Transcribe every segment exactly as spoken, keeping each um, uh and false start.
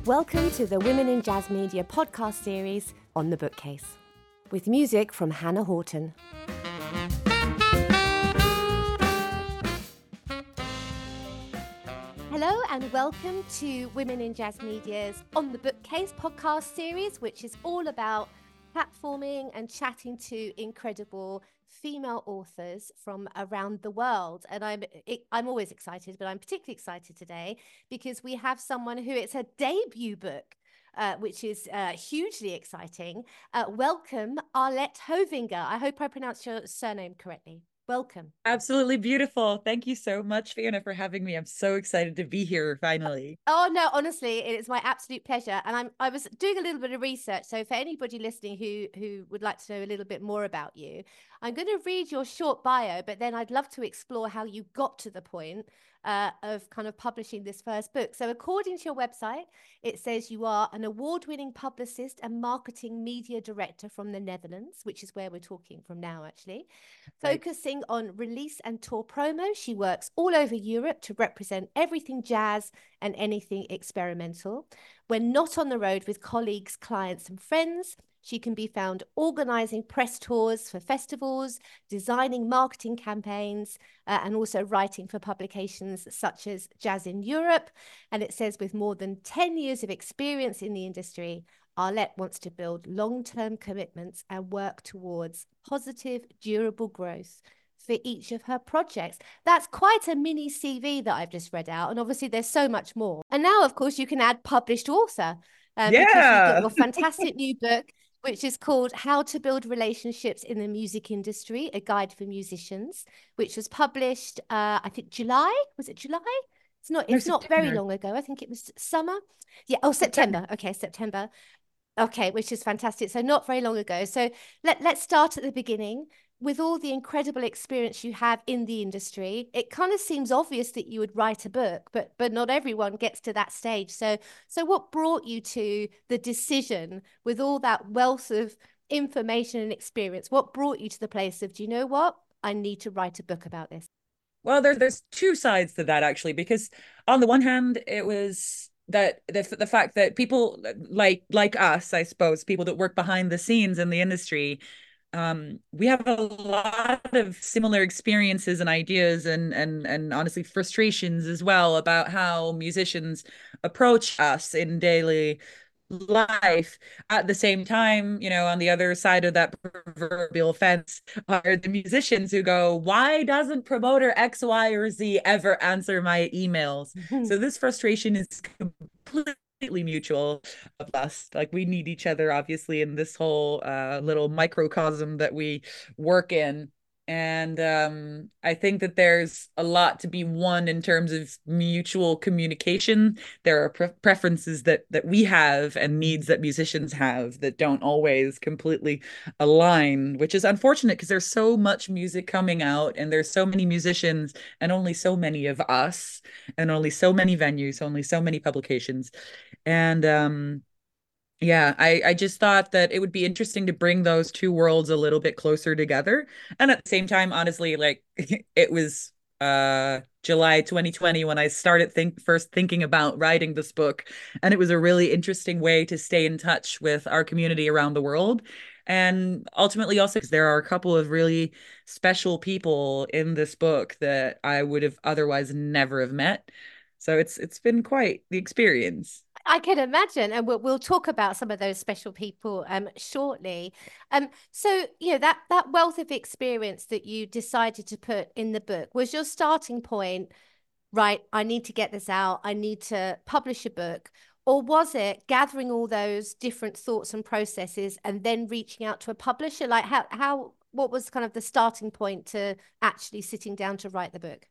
Welcome to the Women in Jazz Media podcast series On the Bookcase, with music from Hannah Horton. Hello and welcome to Women in Jazz Media's On the Bookcase podcast series, which is all about platforming and chatting to incredible female authors from around the world. And I'm I'm always excited, but I'm particularly excited today because we have someone who it's her debut book, uh, which is uh, hugely exciting. Uh, welcome, Arlette Hovinger. I hope I pronounced your surname correctly. Welcome. Absolutely beautiful. Thank you so much, Fiona, for having me. I'm so excited to be here finally. Oh no, honestly, it is my absolute pleasure. And I'm I was doing a little bit of research. So for anybody listening who who would like to know a little bit more about you, I'm going to read your short bio, but then I'd love to explore how you got to the point uh, of kind of publishing this first book. So according to your website, it says you are an award-winning publicist and marketing media director from the Netherlands, which is where we're talking from now, actually. Right. Focusing on release and tour promo, she works all over Europe to represent everything jazz and anything experimental. When not on the road with colleagues, clients, and friends, she can be found organizing press tours for festivals, designing marketing campaigns, uh, and also writing for publications such as Jazz in Europe. And it says, with more than ten years of experience in the industry, Arlette wants to build long-term commitments and work towards positive, durable growth for each of her projects. That's quite a mini C V that I've just read out. And obviously there's so much more. And now, of course, you can add published author um, yeah. because you've got your fantastic new book, which is called How to Build Relationships in the Music Industry, a Guide for Musicians, which was published, uh, I think, July. Was it July? It's not, it's No, not very long ago. I think it was summer. Yeah. Oh, September. September. Okay, September. Okay, which is fantastic. So not very long ago. So let, let's start at the beginning. With all the incredible experience you have in the industry, it kind of seems obvious that you would write a book, but but not everyone gets to that stage. So so what brought you to the decision with all that wealth of information and experience? What brought you to the place of, do you know what? I need to write a book about this. Well, there, there's two sides to that, actually, because on the one hand, it was that the the fact that people like like us, I suppose, people that work behind the scenes in the industry, um, we have a lot of similar experiences and ideas and and and honestly frustrations as well about how musicians approach us in daily life. At the same time, you know, on the other side of that proverbial fence are the musicians who go, why doesn't promoter X, Y, or Z ever answer my emails? So this frustration is completely mutual of us. Like, we need each other, obviously, in this whole uh, little microcosm that we work in. And um, I think that there's a lot to be won in terms of mutual communication. There are pre- preferences that that we have and needs that musicians have that don't always completely align, which is unfortunate because there's so much music coming out and there's so many musicians and only so many of us and only so many venues, only so many publications. And um yeah, I, I just thought that it would be interesting to bring those two worlds a little bit closer together. And at the same time, honestly, like it was uh July twenty twenty when I started think first thinking about writing this book. And it was a really interesting way to stay in touch with our community around the world. And ultimately also because there are a couple of really special people in this book that I would have otherwise never have met. So it's it's been quite the experience. I can imagine, and we'll we'll talk about some of those special people um shortly. Um, so you know that that wealth of experience that you decided to put in the book was your starting point, right? I need to get this out. I need to publish a book. Or was it gathering all those different thoughts and processes and then reaching out to a publisher? Like how how what was kind of the starting point to actually sitting down to write the book?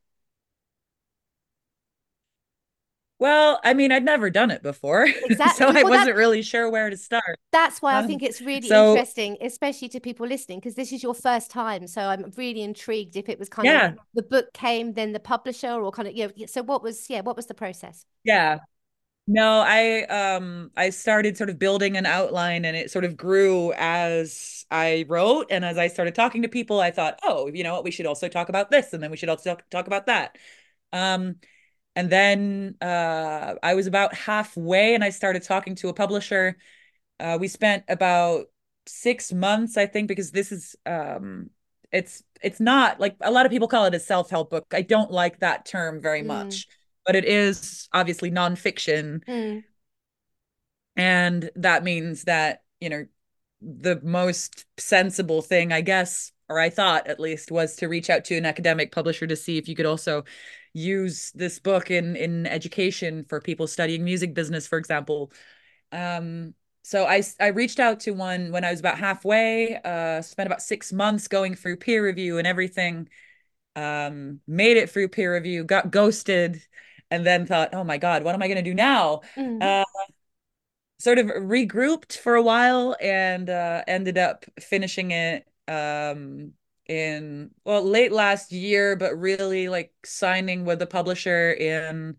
Well, I mean, I'd never done it before, so Exactly. I Well, that wasn't really sure where to start. that's why I Um, think it's really so interesting, especially to people listening, because this is your first time. So I'm really intrigued if it was kind of yeah, the book came, then the publisher, or kind of, you know, so what was, yeah, what was the process? yeah. No, I um I started sort of building an outline and it sort of grew as I wrote and as I started talking to people, I thought, oh, you know what, we should also talk about this and then we should also talk, talk about that. Um and then uh, I was about halfway, and I started talking to a publisher. Uh, we spent about six months, I think, because this is um, it's it's not like a lot of people call it a self-help book. I don't like that term very Mm, much, but it is obviously nonfiction, mm, and that means that, you know, the most sensible thing, I guess, or I thought at least, was to reach out to an academic publisher to see if you could also use this book in in education for people studying music business, for example. Um, so I I reached out to one when I was about halfway, uh, spent about six months going through peer review and everything, um, made it through peer review, got ghosted, and then thought, oh my God, what am I going to do now? mm. Uh, Sort of regrouped for a while and uh, ended up finishing it um, in, well, late last year, but really like signing with the publisher in,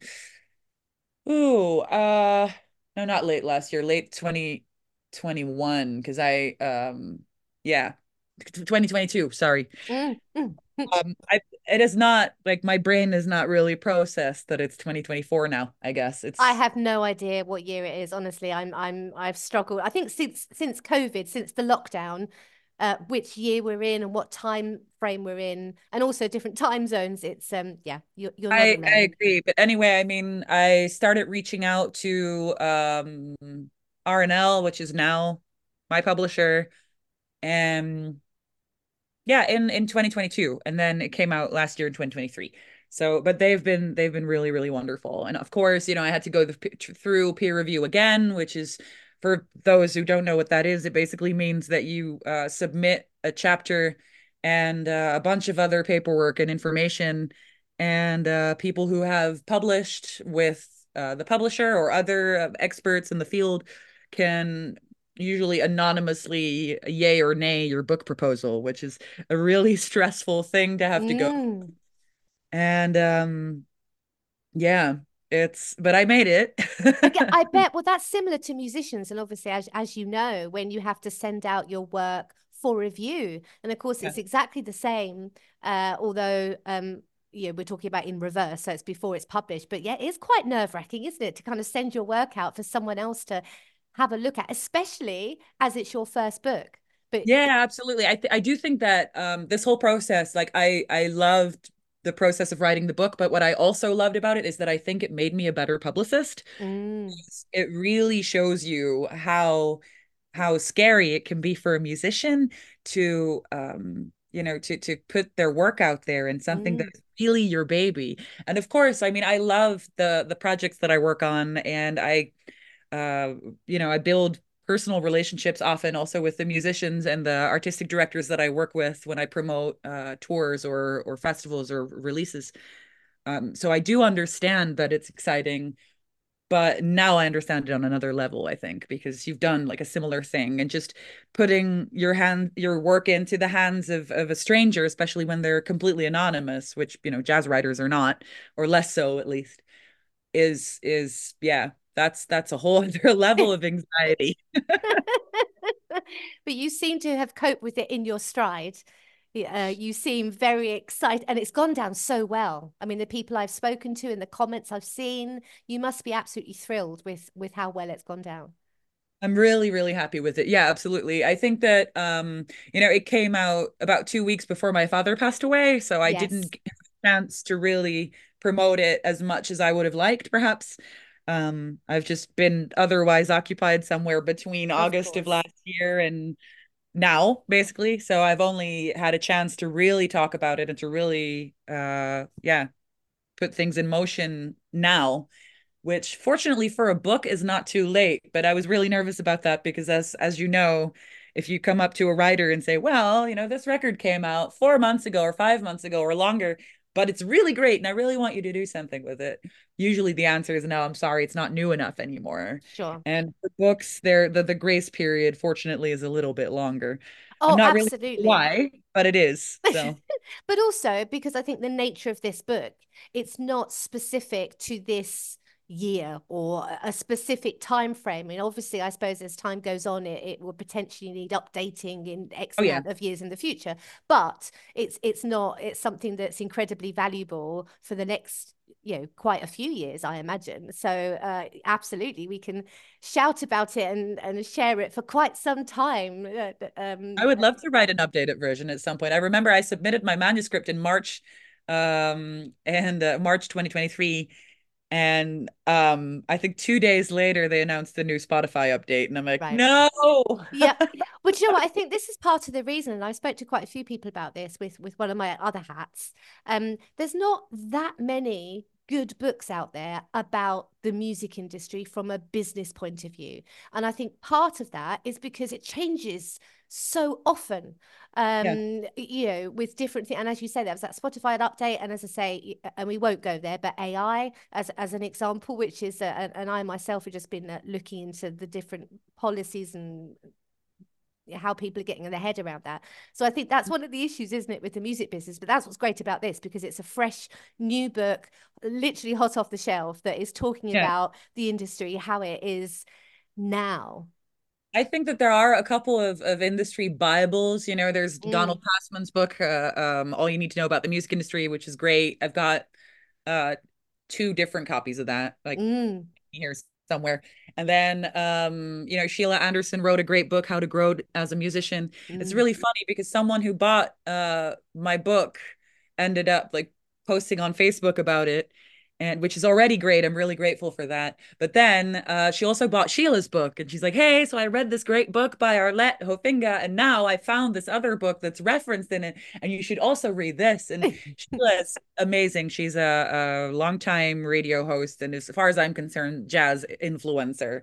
ooh, uh, no, not late last year, late twenty twenty-one, because I, um, yeah, twenty twenty-two, sorry. Mm, mm, mm. Um, I, it is not like my brain is not really processed that it's twenty twenty-four now, I guess. I It's have no idea what year it is. Honestly, I'm I'm I've struggled. I think since since COVID, since the lockdown, uh, which year we're in and what time frame we're in, and also different time zones. It's um yeah, you're you're not I I alone. agree. But anyway, I mean, I started reaching out to um R and L, which is now my publisher, and yeah, in in twenty twenty-two, and then it came out last year in twenty twenty-three. So, but they've been they've been really really wonderful. And of course, you know, I had to go the, through peer review again, which is, for those who don't know what that is, it basically means that you uh, submit a chapter and uh, a bunch of other paperwork and information, and uh, people who have published with uh, the publisher or other uh, experts in the field can usually anonymously yay or nay your book proposal, which is a really stressful thing to have to go. Mm. And um yeah, it's but I made it. I get, I bet. Well, that's similar to musicians, and obviously, as as you know, when you have to send out your work for review, and of course, Yeah. it's exactly the same. Uh, although, um, you know, we're talking about in reverse, so it's before it's published. But yeah, it's quite nerve-wracking, isn't it, to kind of send your work out for someone else to have a look at, especially as it's your first book. But Yeah, absolutely. I th I do think that um this whole process, like I I loved the process of writing the book, but what I also loved about it is that I think it made me a better publicist. mm, It really shows you how how scary it can be for a musician to um you know to to put their work out there in something mm, that's really your baby. And of course, I mean, I love the the projects that I work on, and I uh you know I build personal relationships often also with the musicians and the artistic directors that I work with when I promote uh tours or or festivals or releases. Um so I do understand that it's exciting, but now I understand it on another level, I think, because you've done like a similar thing, and just putting your hand your work into the hands of of a stranger, especially when they're completely anonymous, which, you know, jazz writers are not, or less so at least, is is yeah, that's that's a whole other level of anxiety. but you seem to have coped with it in your stride. Uh, you seem very excited, and it's gone down so well. I mean, the people I've spoken to and the comments I've seen, you must be absolutely thrilled with with how well it's gone down. I'm really, really happy with it. Yeah, absolutely. I think that um, you know, it came out about two weeks before my father passed away, so I Yes, didn't get a chance to really promote it as much as I would have liked, perhaps. Um, I've just been otherwise occupied somewhere between of August of course. last year and now, basically. So I've only had a chance to really talk about it and to really uh yeah, put things in motion now, which fortunately for a book is not too late. But I was really nervous about that because, as as you know, if you come up to a writer and say, well, you know, this record came out four months ago or five months ago or longer, but it's really great and I really want you to do something with it. Usually the answer is no, I'm sorry, it's not new enough anymore. Sure. And for books, there the, the grace period, fortunately, is a little bit longer. I'm Oh, not really sure absolutely. why, but it is. So But also because I think the nature of this book, it's not specific to this, year or a specific time frame. And obviously, I suppose as time goes on, it, it will potentially need updating in X Oh yeah. amount of years in the future. But it's it's not, it's something that's incredibly valuable for the next, you know, quite a few years, I imagine. So uh, absolutely, we can shout about it and, and share it for quite some time. Uh, I um, would love to write an updated version at some point. I remember I submitted my manuscript in March, um, and uh, March twenty twenty-three. And um, I think two days later they announced the new Spotify update, and I'm like, right. no. Yeah. But you know what? I think this is part of the reason, and I spoke to quite a few people about this with with one of my other hats. Um, there's not that many good books out there about the music industry from a business point of view. And I think part of that is because it changes so often. Yeah, Um, you know, with different things. And as you say, there was that Spotify update, and as I say, and we won't go there, but A I as as an example, which is, uh, and I myself have just been uh, looking into the different policies and how people are getting their head around that. So I think that's one of the issues, isn't it, with the music business? But that's what's great about this, because it's a fresh new book, literally hot off the shelf, that is talking yeah. about the industry, how it is now. I think that there are a couple of, of industry Bibles. You know, there's Mm, Donald Passman's book, uh, um, All You Need to Know About the Music Industry, which is great. I've got uh, two different copies of that, like mm, here somewhere. And then, um, you know, Sheila Anderson wrote a great book, How to Grow as a Musician. It's mm. really funny because someone who bought uh, my book ended up like posting on Facebook about it, and which is already great. I'm really grateful for that. But then uh, she also bought Sheila's book, and she's like, "Hey, so I read this great book by Arlette Hofinga, and now I found this other book that's referenced in it, and you should also read this." And Sheila's amazing. She's a, a longtime radio host, and as far as I'm concerned, jazz influencer.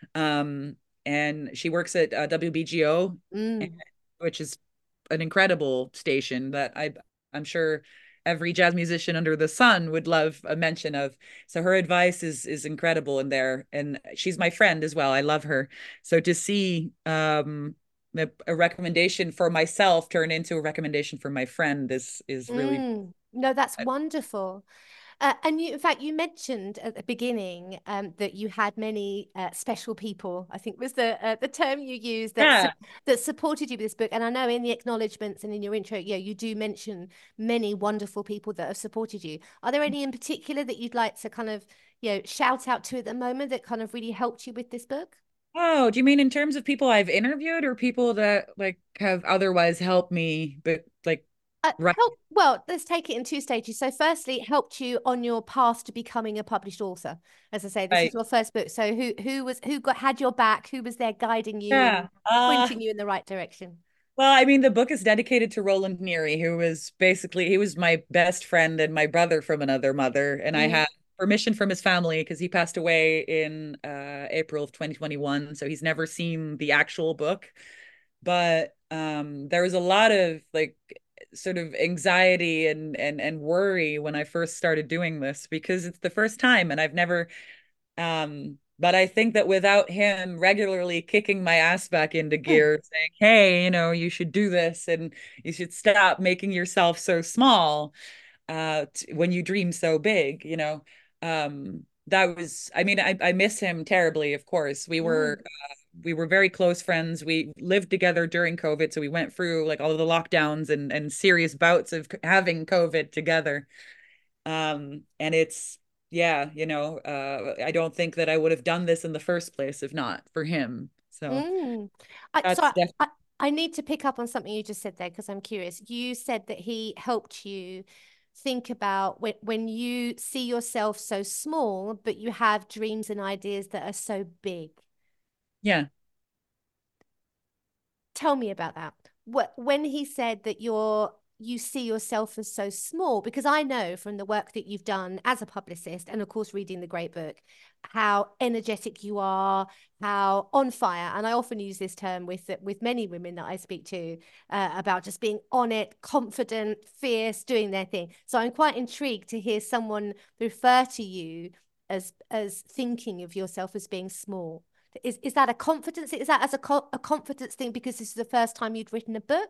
Um, and she works at uh, W B G O, Mm, which is an incredible station that I I'm sure every jazz musician under the sun would love a mention of. So her advice is is incredible in there, and she's my friend as well. I love her. So to see um a, a recommendation for myself turn into a recommendation for my friend is is really mm. No, that's wonderful. Uh, and you, in fact, you mentioned at the beginning um, that you had many uh, special people. I think was the uh, the term you used that su yeah. that supported you with this book. And I know in the acknowledgements and in your intro, yeah, you do mention many wonderful people that have supported you. Are there any in particular that you'd like to kind of, you know, shout out to at the moment that kind of really helped you with this book? Oh, do you mean in terms of people I've interviewed or people that like have otherwise helped me, but like Uh, right? help. Well, let's take it in two stages. So, firstly, it helped you on your path to becoming a published author. As I say, this was Right. your first book. So, who who was who got had your back? Who was there guiding you Yeah. and Uh pointing you in the right direction? Well, I mean, the book is dedicated to Roland Neary, who was basically he was my best friend and my brother from another mother, and I Mm, had permission from his family because he passed away in uh, April of twenty twenty-one, so he's never seen the actual book. But um, there was a lot of like sort of anxiety and and and worry when I first started doing this because it's the first time, and I've never um, but I think that without him regularly kicking my ass back into mm, gear, saying, "Hey, you know, you should do this and you should stop making yourself so small uh t- when you dream so big," you know. Um, that was, I mean, I, I miss him terribly, of course. We were mm, uh, we were very close friends. We lived together during COVID, so we went through like all of the lockdowns and and serious bouts of having COVID together. Um, and it's, yeah, you know, uh, I don't think that I would have done this in the first place if not for him. So mm. I, so that's I, definitely, I, I need to pick up on something you just said there because I'm curious. You said that he helped you think about when when you see yourself so small, but you have dreams and ideas that are so big. yeah. Tell me about that. What when he said that you're you see yourself as so small, because I know from the work that you've done as a publicist and of course reading the great book, how energetic you are, how on fire. And I often use this term with with many women that I speak to uh, about just being on it, confident, fierce, doing their thing. So I'm quite intrigued to hear someone refer to you as as thinking of yourself as being small. Is is that a confidence? Is that as a co a confidence thing because this is the first time you'd written a book?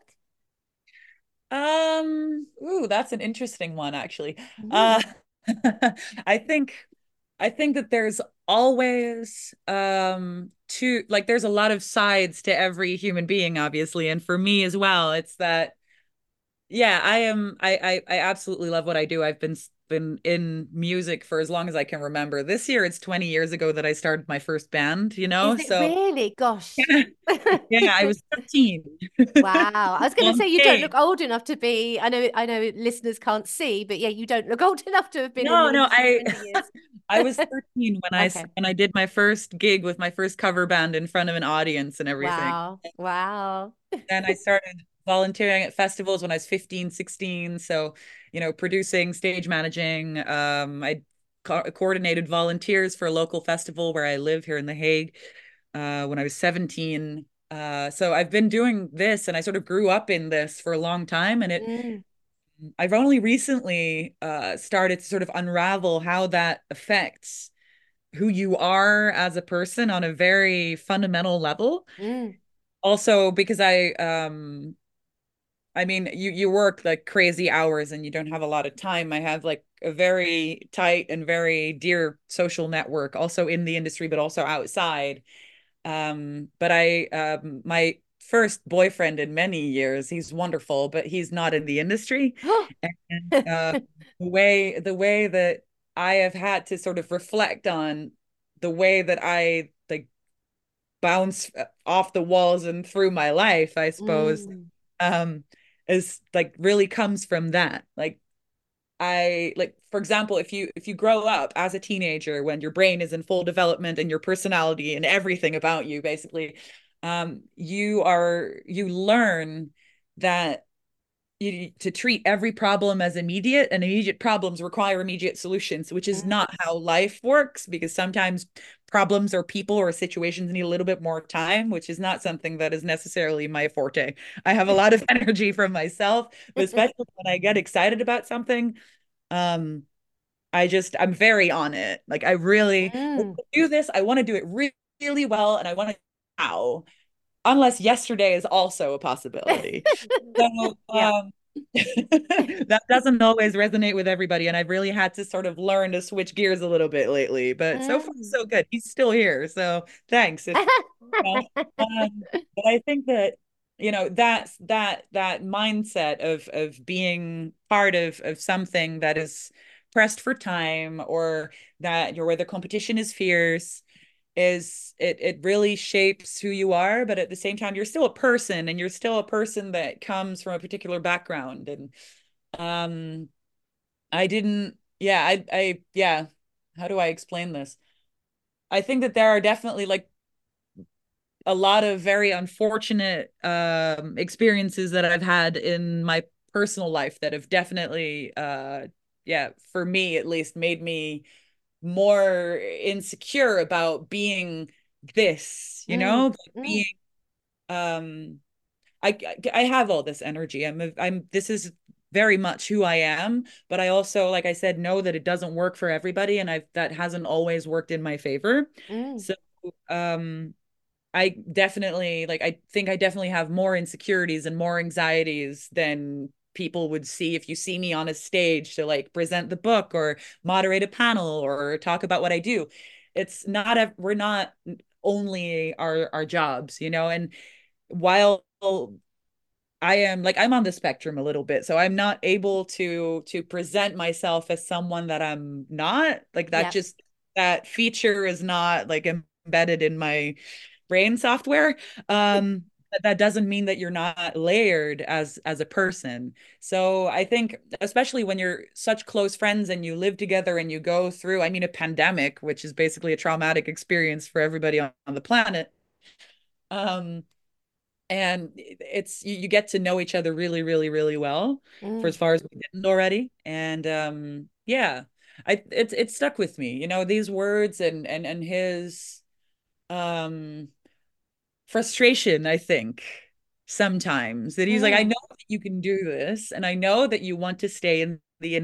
Um, ooh, that's an interesting one actually. Uh, Mm, I think. I think that there's always um two like there's a lot of sides to every human being, obviously. And for me as well, it's that yeah, I am I I, I absolutely love what I do. I've been been in music for as long as I can remember. This year it's twenty years ago that I started my first band, you Is know? it So really? Gosh. yeah, yeah, I was thirteen Wow. I was going to on say you don't stage. look old enough to be, I know I know listeners can't see, but yeah, you don't look old enough to have been in No, the no, industry I twenty years. I was thirteen when I Okay. when I did my first gig with my first cover band in front of an audience and everything. Wow. Wow. Then I started volunteering at festivals when I was fifteen, sixteen. So, you know, producing, stage managing. Um, I co coordinated volunteers for a local festival where I live here in The Hague uh, when I was seventeen. Uh, so I've been doing this and I sort of grew up in this for a long time. And it, Mm, I've only recently uh, started to sort of unravel how that affects who you are as a person on a very fundamental level. mm, Also, because I um I mean, you you work like crazy hours and you don't have a lot of time. I have like a very tight and very dear social network, also in the industry, but also outside. Um, but I um my first boyfriend in many years, he's wonderful, but he's not in the industry. And uh, the way the way that I have had to sort of reflect on the way that I like bounce off the walls and through my life, I suppose, mm, um, is like really comes from that. Like I like, for example, if you if you grow up as a teenager when your brain is in full development and your personality and everything about you, basically, um, you are you learn that you, to treat every problem as immediate, and immediate problems require immediate solutions, which is mm. not how life works, because sometimes problems or people or situations need a little bit more time, which is not something that is necessarily my forte. I have a lot of energy from myself, but especially when I get excited about something, um, I just I'm very on it. Like I really Mm. do this. I want to do it really, really well, and I want to now, unless yesterday is also a possibility. So Yeah. um, that doesn't always resonate with everybody, and I've really had to sort of learn to switch gears a little bit lately. But so far, Mm. so good. He's still here, so thanks. If you know, um, but I think that you know that's that that mindset of of being part of of something that is pressed for time, or that you're where the competition is fierce, is it it really shapes who you are, but at the same time you're still a person, and you're still a person that comes from a particular background. And um I didn't yeah I I yeah how do I explain this? I think that there are definitely like a lot of very unfortunate um experiences that I've had in my personal life that have definitely uh yeah, for me at least, made me more insecure about being this, you Mm, know, mm, being um I I have all this energy. I'm a, I'm this is very much who I am, but I also, like I said, know that it doesn't work for everybody, and I that hasn't always worked in my favor. mm, So um I definitely like I think I definitely have more insecurities and more anxieties than people would see if you see me on a stage to like present the book or moderate a panel or talk about what I do. It's not a we're not only our our jobs, you know, and while I am like I'm on the spectrum a little bit, so I'm not able to to present myself as someone that I'm not. Like that yeah. just that feature is not like embedded in my brain software. Um, but that doesn't mean that you're not layered as as a person. So I think especially when you're such close friends and you live together and you go through, I mean, a pandemic, which is basically a traumatic experience for everybody on, on the planet. Um, and it's you, you get to know each other really, really, really well, for Mm, as far as we didn't already. And um, yeah, I it's it stuck with me, you know, these words and and and his um frustration, I think, sometimes that he's like, I mm, know that you can do this, and I know that you want to stay in the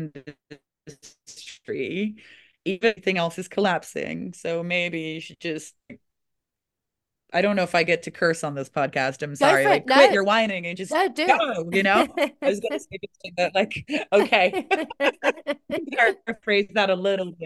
industry, even if everything else is collapsing. So maybe you should just, I don't know if I get to curse on this podcast. I'm go sorry. for it. Like, quit No, your whining and just no, do go, you know? I was gonna say this thing, but like, okay. it. Paraphrase that a little bit.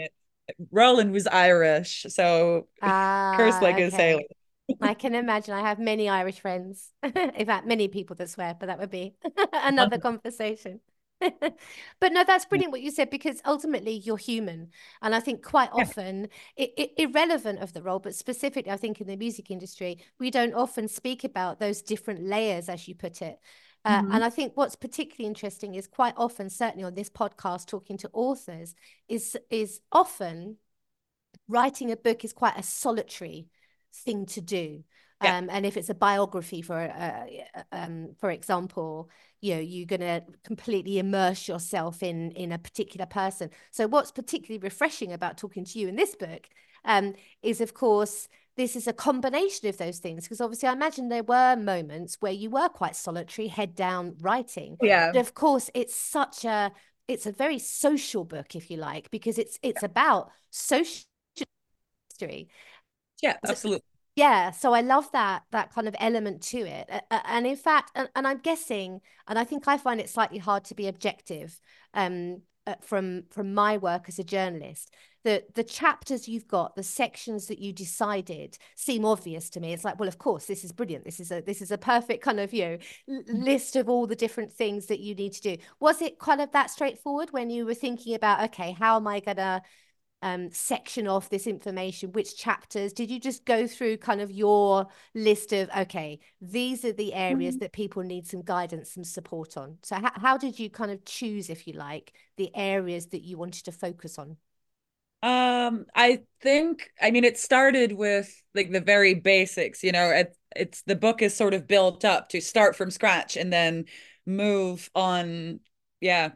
Roland was Irish, so cursed like Ah, a sailor. okay. I can imagine. I have many Irish friends. In fact, many people that swear, but that would be another conversation. But no, that's brilliant what you said, because ultimately you're human. And I think quite Yeah. often, I I irrelevant of the role, but specifically, I think in the music industry, we don't often speak about those different layers, as you put it. Uh, Mhm. and I think what's particularly interesting is quite often, certainly on this podcast, talking to authors, is is often writing a book is quite a solitary thing to do. Yeah. Um, and if it's a biography, for uh, um, for example, you know, you're going to completely immerse yourself in in a particular person. So what's particularly refreshing about talking to you in this book um, is, of course, this is a combination of those things. Because obviously, I imagine there were moments where you were quite solitary, head down, writing. Yeah. But of course, it's such a it's a very social book, if you like, because it's it's about social history. Yeah, absolutely. Yeah, so I love that that kind of element to it. And in fact, and, and I'm guessing, and I think I find it slightly hard to be objective um, uh, from from my work as a journalist. The the chapters you've got, the sections that you decided seem obvious to me. It's like, well, of course, this is brilliant. This is a this is a perfect kind of, you know, list of all the different things that you need to do. Was it kind of that straightforward when you were thinking about, okay, how am I gonna um, section off this information, which chapters? Did you just go through kind of your list of, okay, these are the areas that people need some guidance, some support on? So how, how did you kind of choose, if you like, the areas that you wanted to focus on? Um, I think, I mean, it started with like the very basics, you know, it, it's the book is sort of built up to start from scratch and then move on, yeah,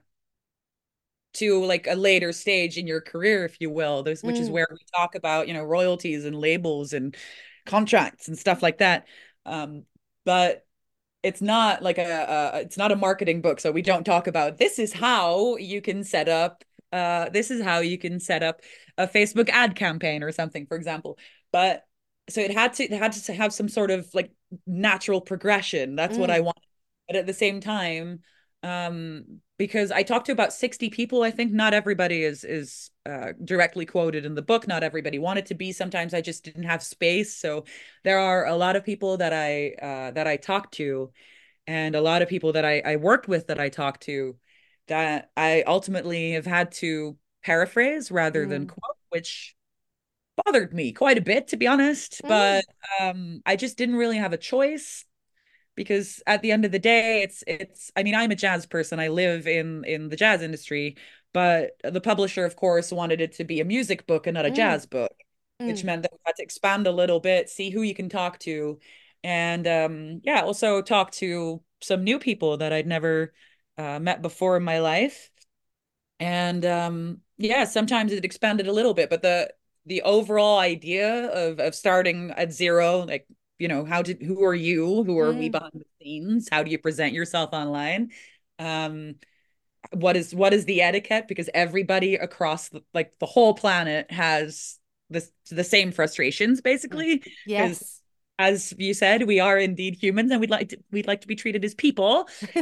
to like a later stage in your career, if you will. There's, which is Mm, where we talk about, you know, royalties and labels and contracts and stuff like that. Um, but it's not like a, a it's not a marketing book, so we don't talk about this is how you can set up uh this is how you can set up a Facebook ad campaign or something, for example. But so it had to it had to have some sort of like natural progression. That's what I mm, want. But at the same time, um because I talked to about sixty people, I think not everybody is is uh, directly quoted in the book. Not everybody wanted to be. Sometimes I just didn't have space. So there are a lot of people that I uh, that I talked to, and a lot of people that I, I worked with that I talked to, that I ultimately have had to paraphrase rather than mm, quote, which bothered me quite a bit, to be honest. mm, But um, I just didn't really have a choice, because at the end of the day, it's it's I mean, I'm a jazz person. I live in in the jazz industry, but the publisher, of course, wanted it to be a music book and not a mm, jazz book, which mm, meant that we had to expand a little bit, see who you can talk to, and um, yeah, also talk to some new people that I'd never uh, met before in my life. And um, yeah, sometimes it expanded a little bit, but the the overall idea of of starting at zero, like, you know, how did who are you? Who are we mm. behind the scenes? How do you present yourself online? Um, what is what is the etiquette? Because everybody across the, like the whole planet has this the same frustrations, Mm. basically. Because Yes. as you said, we are indeed humans, and we'd like to we'd like to be treated as people,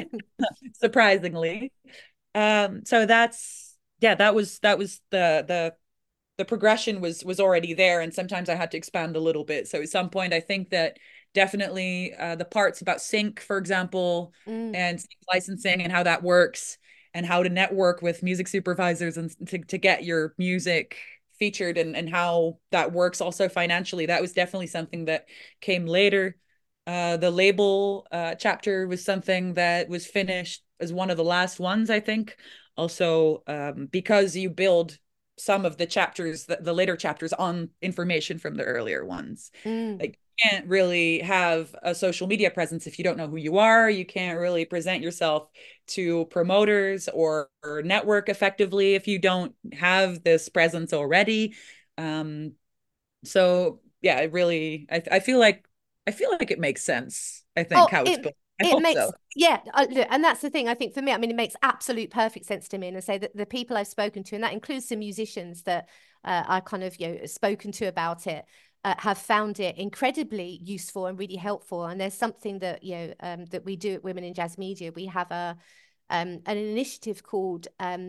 surprisingly. Um, so that's yeah, that was that was the the the progression was was already there, and sometimes I had to expand a little bit. So at some point, I think that definitely uh, the parts about sync, for example, Mm, and sync licensing and how that works, and how to network with music supervisors and to to get your music featured, and and how that works also financially. That was definitely something that came later. Uh, the label uh, chapter was something that was finished as one of the last ones, I think. Also, um, because you build some of the chapters, the, the later chapters, on information from the earlier ones. mm, Like, you can't really have a social media presence if you don't know who you are. You can't really present yourself to promoters or, or network effectively if you don't have this presence already. Um, so yeah, it really, I, I feel like, I feel like it makes sense. I think Oh, how it's it built. I it hope makes so. yeah, uh, look, and that's the thing. I think for me, I mean, it makes absolute perfect sense to me, and I say that the people I've spoken to, and that includes some musicians that uh, I kind of you know spoken to about it, uh, have found it incredibly useful and really helpful. And there's something that you know um, that we do at Women in Jazz Media. We have a um, an initiative called um,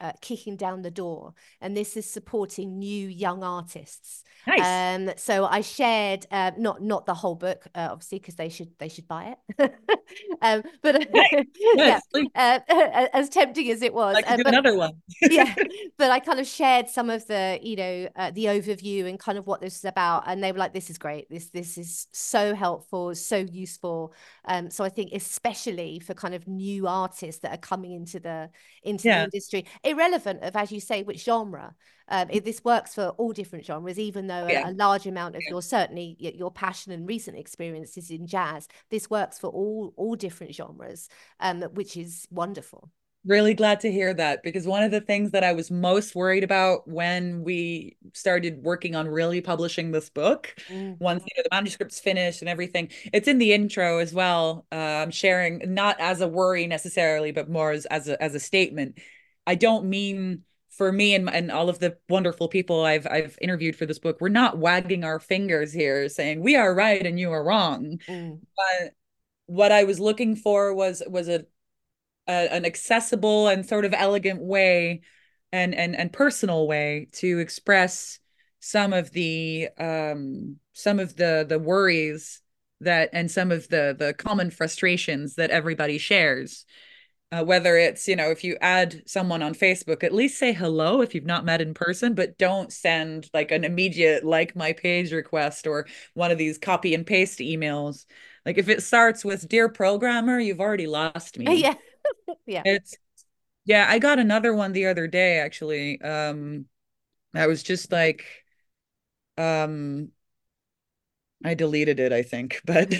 uh, kicking down the door, and this is supporting new young artists. Nice. Um, so I shared uh, not not the whole book, uh, obviously, because they should they should buy it. um, but Nice. yeah, Yes, please. uh, as tempting as it was, I uh, could do but another one. yeah, but I kind of shared some of the, you know, uh, the overview and kind of what this is about, and they were like, "This is great. This this is so helpful, so useful." Um, so I think especially for kind of new artists that are coming into the into the Yeah. industry, irrelevant of, as you say, which genre. Um, it, this works for all different genres, even though Yeah. a, a large amount of your, certainly your passion and recent experience is in jazz. This works for all all different genres, um, which is wonderful. Really glad to hear that, because one of the things that I was most worried about when we started working on really publishing this book, Mm, once you know, the manuscript's finished and everything, it's in the intro as well. Uh, I'm sharing not as a worry necessarily, but more as, as a as a statement. I don't mean for me and, and all of the wonderful people I've I've interviewed for this book, we're not wagging our fingers here saying we are right and you are wrong. mm, But what I was looking for was was a a, an accessible and sort of elegant way and and and personal way to express some of the um some of the the worries that and some of the the common frustrations that everybody shares. Uh, whether it's, you know, if you add someone on Facebook, at least say hello if you've not met in person, but don't send like an immediate like my page request or one of these copy and paste emails. Like if it starts with dear programmer, you've already lost me. yeah, yeah. It's yeah, I got another one the other day actually. Um I was just like um I deleted it, I think, but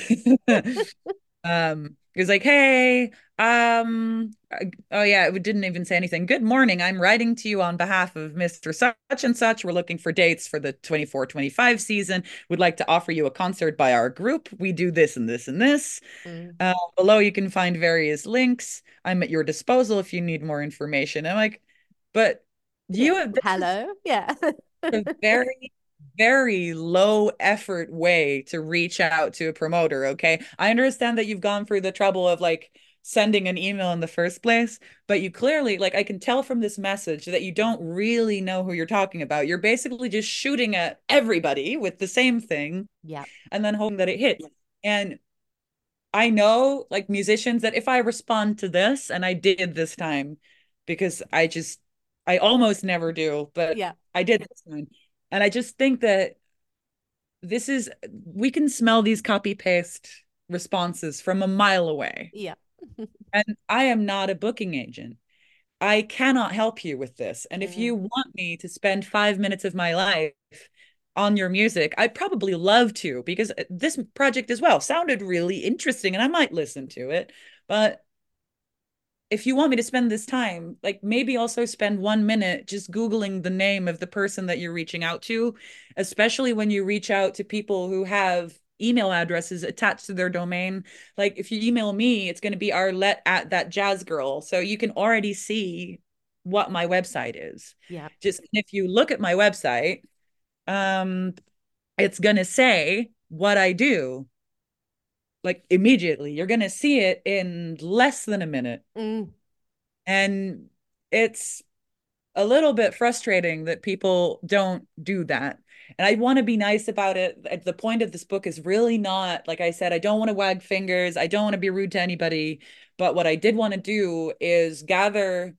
um it was like, "Hey, um oh yeah, it didn't even say anything. Good morning. I'm writing to you on behalf of Mister Such and Such. We're looking for dates for the twenty-four twenty-five season. Would like to offer you a concert by our group. We do this and this and this. Mm. Uh, below, you can find various links. I'm at your disposal if you need more information." I'm like, but Yeah. you have, this is Hello. Yeah. a very, very low effort way to reach out to a promoter. Okay. I understand that you've gone through the trouble of like sending an email in the first place, but you clearly, like, I can tell from this message that you don't really know who you're talking about. You're basically just shooting at everybody with the same thing Yeah. and then hoping that it hits. And I know like musicians that if I respond to this, and I did this time because I just, I almost never do, but Yeah. I did this time. And I just think that this is, we can smell these copy paste responses from a mile away. Yeah. And I am not a booking agent. I cannot help you with this. And if Mm. you want me to spend five minutes of my life on your music, I'd probably love to, because this project as well sounded really interesting and I might listen to it. But if you want me to spend this time, like maybe also spend one minute just Googling the name of the person that you're reaching out to, especially when you reach out to people who have email addresses attached to their domain. Like if you email me, it's going to be Arlette at that jazz girl. So you can already see what my website is. Yeah. Just if you look at my website, um, it's going to say what I do like immediately. You're going to see it in less than a minute. Mm. And it's a little bit frustrating that people don't do that. And I want to be nice about it. The point of this book is really not, like I said, I don't want to wag fingers. I don't want to be rude to anybody. But what I did want to do is gather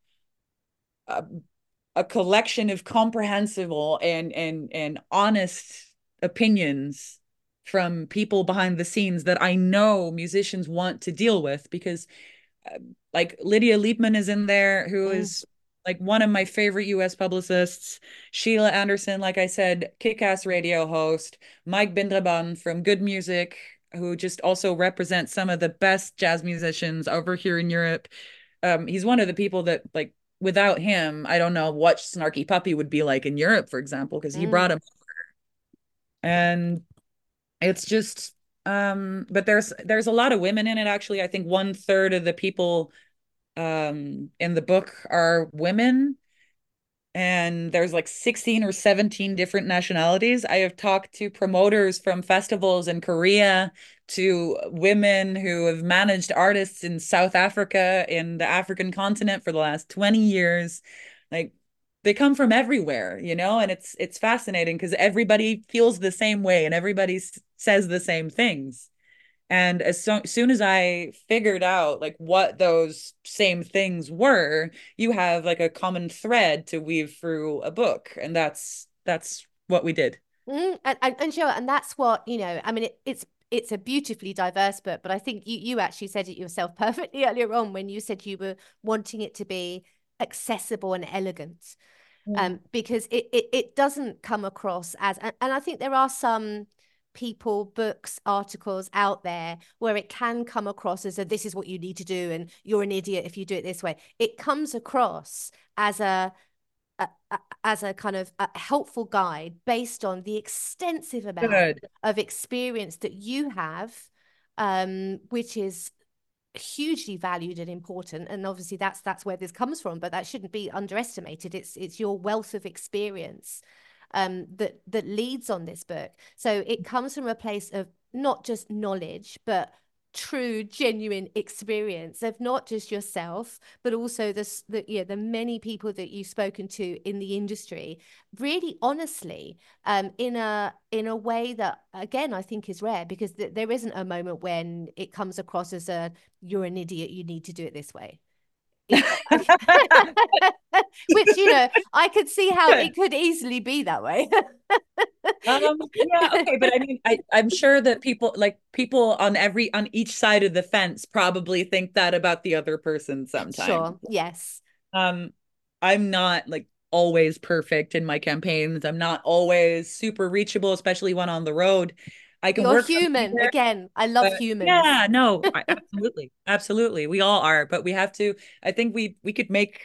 a, a collection of comprehensible and and and honest opinions from people behind the scenes that I know musicians want to deal with, because uh, like Lydia Liepman is in there, who Mm. is like one of my favorite U S publicists. Sheila Anderson, like I said, kick-ass radio host. Mike Bindraban from Good Music, who just also represents some of the best jazz musicians over here in Europe. Um, he's one of the people that like without him, I don't know what Snarky Puppy would be like in Europe, for example, because he brought Mm. him. And it's just um but there's there's a lot of women in it actually. I think one third of the people um in the book are women, and there's like sixteen or seventeen different nationalities. I have talked to promoters from festivals in Korea, to women who have managed artists in South Africa, in the African continent for the last twenty years. Like they come from everywhere, you know, and it's it's fascinating because everybody feels the same way and everybody s- says the same things. And as so, soon as I figured out like what those same things were, you have like a common thread to weave through a book, and that's that's what we did. Mm, and, and, and sure, and that's what, you know, I mean, it, it's it's a beautifully diverse book, but I think you you actually said it yourself perfectly earlier on when you said you were wanting it to be accessible and elegant. Mm. Um, because it, it it doesn't come across as, and, and I think there are some people, books, articles out there where it can come across as a this is what you need to do and you're an idiot if you do it this way. It comes across as a a, as a kind of a helpful guide based on the extensive amount Good. of experience that you have, um, which is hugely valued and important. And obviously that's that's where this comes from, but that shouldn't be underestimated. It's it's your wealth of experience um, that that leads on this book. So it comes from a place of not just knowledge, but true genuine experience of not just yourself but also the, the yeah the many people that you've spoken to in the industry, really honestly, um in a in a way that again I think is rare, because th there isn't a moment when it comes across as a you're an idiot, you need to do it this way. You know, which, you know, I could see how Good. it could easily be that way. Um, yeah, okay, but I mean, I, I'm sure that people like people on every on each side of the fence probably think that about the other person sometimes. Sure, yes. Um, I'm not like always perfect in my campaigns. I'm not always super reachable, especially when on the road. I can You're work from human. anywhere, Again, I love but humans. yeah, no, I, absolutely, absolutely, we all are. But we have to. I think we we could make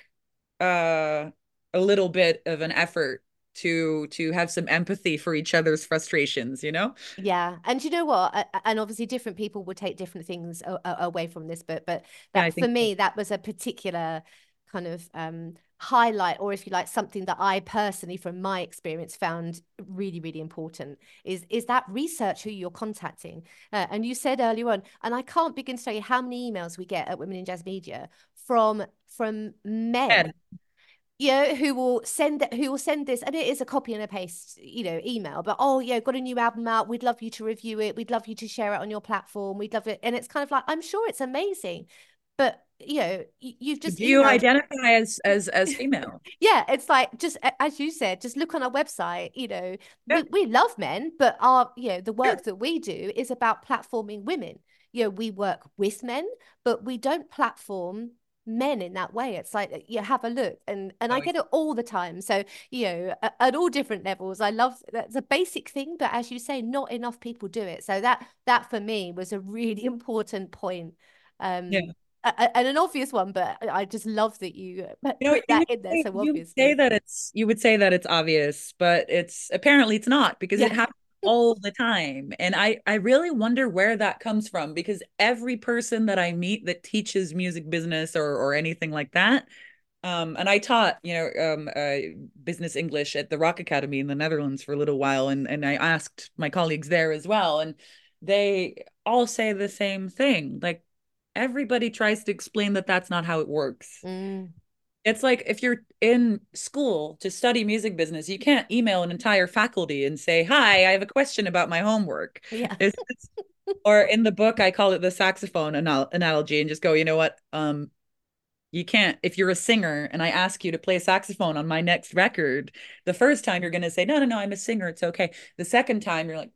uh a little bit of an effort to to have some empathy for each other's frustrations, you know? Yeah. And you know what? And obviously, different people will take different things away from this book. But Yeah, I that for think so. me, that was a particular kind of um, highlight, or if you like, something that I personally, from my experience, found really, really important is is that research who you're contacting. Uh, and you said earlier on, and I can't begin to tell you how many emails we get at Women in Jazz Media from from men, And you know, who will send that who will send this, and it is a copy and a paste, you know, email, but oh yeah, got a new album out, we'd love you to review it, we'd love you to share it on your platform, we'd love it. And it's kind of like, I'm sure it's amazing, but you know, you've just do you emailed. identify as as as female? Yeah, it's like, just as you said, just look on our website, you know, Yeah, we, we love men, but our, you know, the sure. work that we do is about platforming women. You know, we work with men, but we don't platform men in that way. It's like, you have a look, and and I Oh, get it all the time. So, you know, at, at all different levels, I love that's a basic thing, but as you say, not enough people do it. So that that for me was a really important point. yeah. Um, and an obvious one, but I just love that you You know, put you that would in there say, so you would say obviously. that it's you would say that it's obvious, but it's apparently it's not because it Yeah. happens all the time. And I I really wonder where that comes from because every person that I meet that teaches music business or or anything like that, um, and I taught, you know, um, uh, business English at the Rock Academy in the Netherlands for a little while, and and I asked my colleagues there as well, and they all say the same thing. Like everybody tries to explain that that's not how it works. Mm, It's like if you're in school to study music business, you can't email an entire faculty and say, "Hi, I have a question about my homework." yeah. It's, it's- or in the book, I call it the saxophone anal analogy, and just go, you know what? Um, you can't. If you're a singer and I ask you to play saxophone on my next record, the first time you're going to say, "No, no, no, I'm a singer. It's okay." The second time, you're like,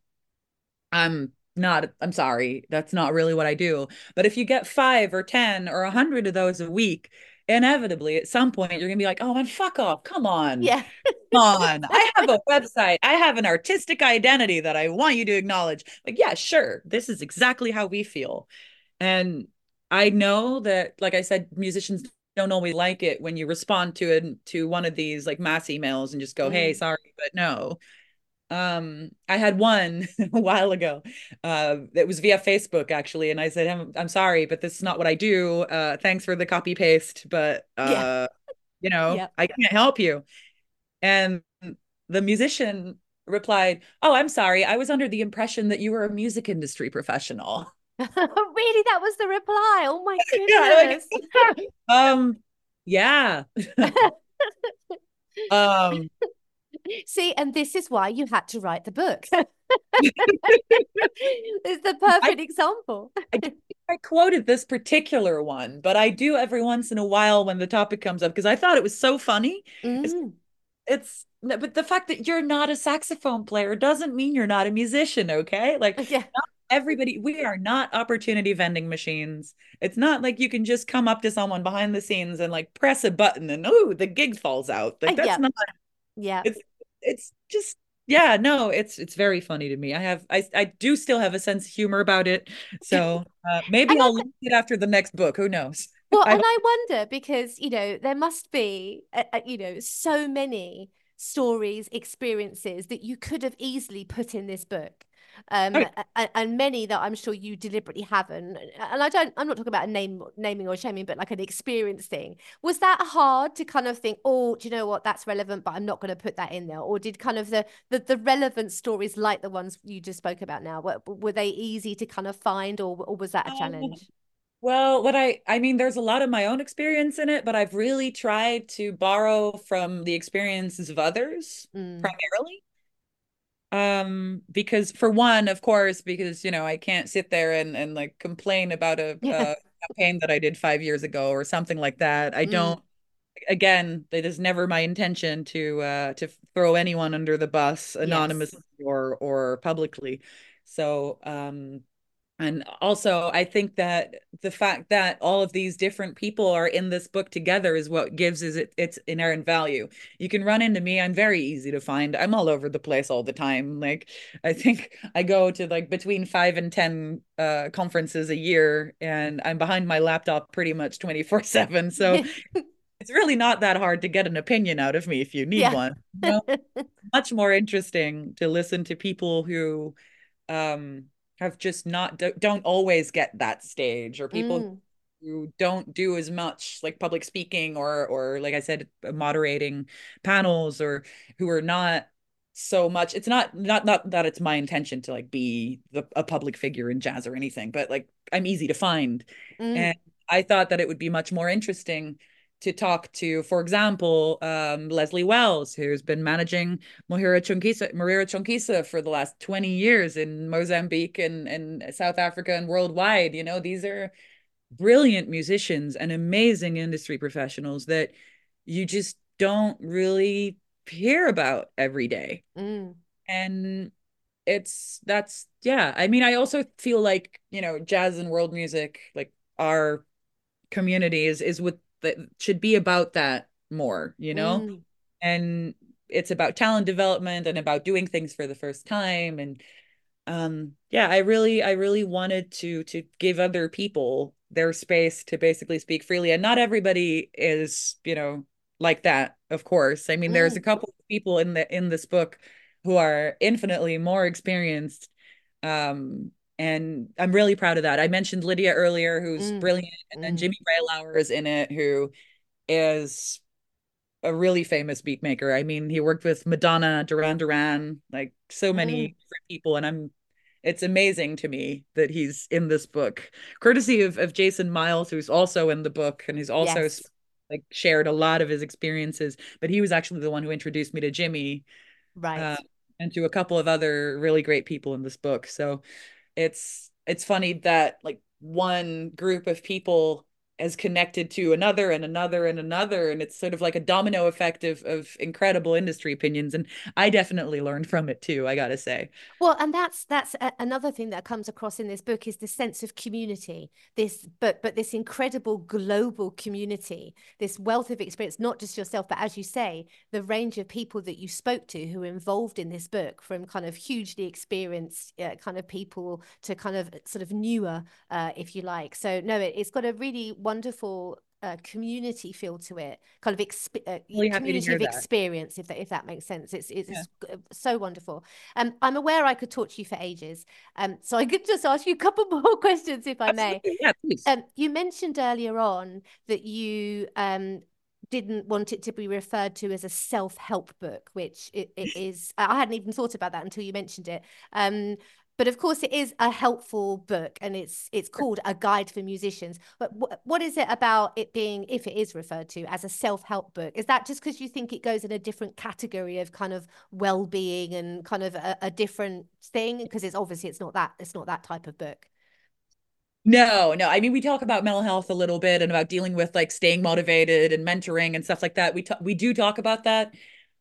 I'm not, I'm sorry, that's not really what I do. But if you get five or ten or a hundred of those a week, inevitably at some point you're gonna be like, oh man, fuck off. Come on. Yeah. Come on. I have a website. I have an artistic identity that I want you to acknowledge. Like, yeah, sure. This is exactly how we feel. And I know that, like I said, musicians don't always like it when you respond to it to one of these like mass emails and just go, hey, Mm, sorry, but no. Um, I had one a while ago. Uh, it was via Facebook actually, and I said, I'm, I'm sorry, but this is not what I do. Uh, thanks for the copy paste, but yeah. uh, you know, Yeah. I can't help you. And the musician replied, "Oh, I'm sorry. I was under the impression that you were a music industry professional." Really, that was the reply. Oh my Yeah, like, goodness. um, yeah. Um, See, and this is why you had to write the book. It's the I perfect example. I don't think I quoted this particular one, but I do every once in a while when the topic comes up because I thought it was so funny. It's Mm. it's but the fact that you're not a saxophone player doesn't mean you're not a musician, okay? Like Yeah. not everybody, we are not opportunity vending machines. It's not like you can just come up to someone behind the scenes and like press a button and oh, the gig falls out. Like that's Yeah. not Yeah. it's it's just yeah, no, it's it's very funny to me. I have I I do still have a sense of humor about it. So uh, And maybe I, I'll lose it after the next book. Who knows? well, I and hope. I wonder because, you know, there must be, uh, uh, you know, so many stories, experiences that you could have easily put in this book. Um, Okay. a- a- and many that I'm sure you deliberately haven't. And I don't, I'm not talking about a name, naming or shaming, but like an experience thing. Was that hard to kind of think, oh, do you know what, that's relevant, but I'm not going to put that in there? Or did kind of the, the the relevant stories like the ones you just spoke about now, were, were they easy to kind of find, or or was that a Um, challenge? well, what I I mean, there's a lot of my own experience in it, but I've really tried to borrow from the experiences of others Mm. primarily. Um, because for one, of course, because you know, I can't sit there and and like complain about a, Yeah. a campaign that I did five years ago or something like that. I Mm. don't again, it is never my intention to uh to throw anyone under the bus Yes. anonymously or or publicly. So, um and also, I think that the fact that all of these different people are in this book together is what gives is it its inherent value. You can run into me. I'm very easy to find. I'm all over the place all the time. Like I think I go to like between five and ten uh, conferences a year, and I'm behind my laptop pretty much twenty-four seven. So it's really not that hard to get an opinion out of me if you need Yeah. one. You know, much more interesting to listen to people who um have just not don't always get that stage or people Mm. who don't do as much like public speaking or or like I said moderating panels or who are not so much it's not not not that it's my intention to like be the, a public figure in jazz or anything but like I'm easy to find and Mm. I thought that it would be much more interesting to talk to, for example, um, Leslie Wells, who's been managing Moira Chonquisa, Moira Chonquisa for the last twenty years in Mozambique and, and South Africa and worldwide. You know, these are brilliant musicians and amazing industry professionals that you just don't really hear about every day. Mm. And it's that's yeah. I mean, I also feel like, you know, jazz and world music, like our community is is what that should be about that more, you know? Mm. And it's about talent development and about doing things for the first time and um yeah, I really I really wanted to to give other people their space to basically speak freely and not everybody is, you know, like that, of course. I mean, there's a Mm. couple of people in the in this book who are infinitely more experienced um and I'm really proud of that. I mentioned Lydia earlier, who's Mm. brilliant, and then Mm. Jimmy Ray Lauer is in it, who is a really famous beat maker. I mean, he worked with Madonna, Duran Duran, like so many Mm. different people, and I'm it's amazing to me that he's in this book, courtesy of of Jason Miles, who's also in the book and he's also Yes. like shared a lot of his experiences. But he was actually the one who introduced me to Jimmy Right. uh, and to a couple of other really great people in this book. So it's it's funny that like one group of people is connected to another and another and another and it's sort of like a domino effect of of incredible industry opinions and I definitely learned from it too, I gotta say. Well, and that's that's a, another thing that comes across in this book is the sense of community. This, but but this incredible global community, this wealth of experience, not just yourself, but as you say, the range of people that you spoke to who are involved in this book, from kind of hugely experienced uh, kind of people to kind of sort of newer, uh, if you like. So no, it, it's got a really wonderful uh, community feel to it, kind of exp- uh, Really happy to community hear of that. experience, if that if that makes sense. It's Yeah, it's so wonderful. Um, I'm aware I could talk to you for ages, um, so I could just ask you a couple more questions if I may. absolutely, yeah, please. Um, you mentioned earlier on that you um didn't want it to be referred to as a self-help book, which it, it is. I hadn't even thought about that until you mentioned it. Um, But of course, it is a helpful book, and it's it's called A Guide for Musicians. But wh- what is it about it being, if it is referred to as a self-help book? Is that just because you think it goes in a different category of kind of well-being and kind of a, a different thing? Because it's obviously it's not that it's not that type of book. No, no. I mean, we talk about mental health a little bit and about dealing with like staying motivated and mentoring and stuff like that. We talk, we do talk about that.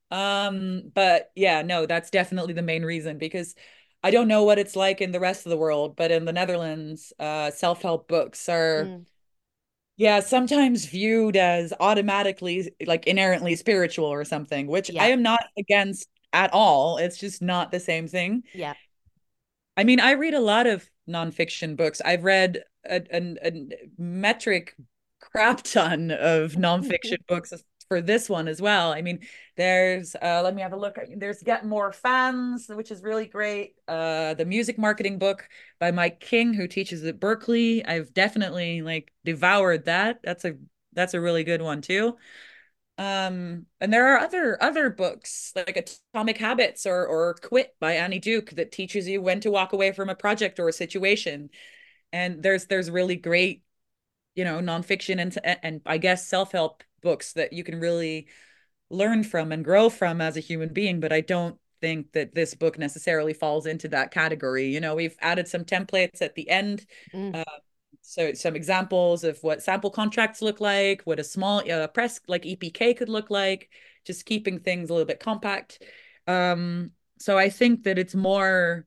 Um, but yeah, no, that's definitely the main reason because I don't know what it's like in the rest of the world, but in the Netherlands, uh, self-help books are, Mm, yeah, sometimes viewed as automatically like inherently spiritual or something, which I yeah, am not against at all. It's just not the same thing. yeah. I mean, I read a lot of nonfiction books. I've read a, a, a metric crap ton of nonfiction books for this one as well. I mean, there's uh, let me have a look. There's Get More Fans, which is really great. Uh, the music marketing book by Mike King, who teaches at Berkeley. I've definitely like devoured that. That's a that's a really good one too. Um, and there are other other books like Atomic Habits or or Quit by Annie Duke that teaches you when to walk away from a project or a situation. And there's there's really great, you know, nonfiction and and I guess self-help books that you can really learn from and grow from as a human being. But I don't think that this book necessarily falls into that category. You know, we've added some templates at the end. Mm. Uh, so some examples of what sample contracts look like, what a small uh, press like E P K could look like, just keeping things a little bit compact. Um, so I think that it's more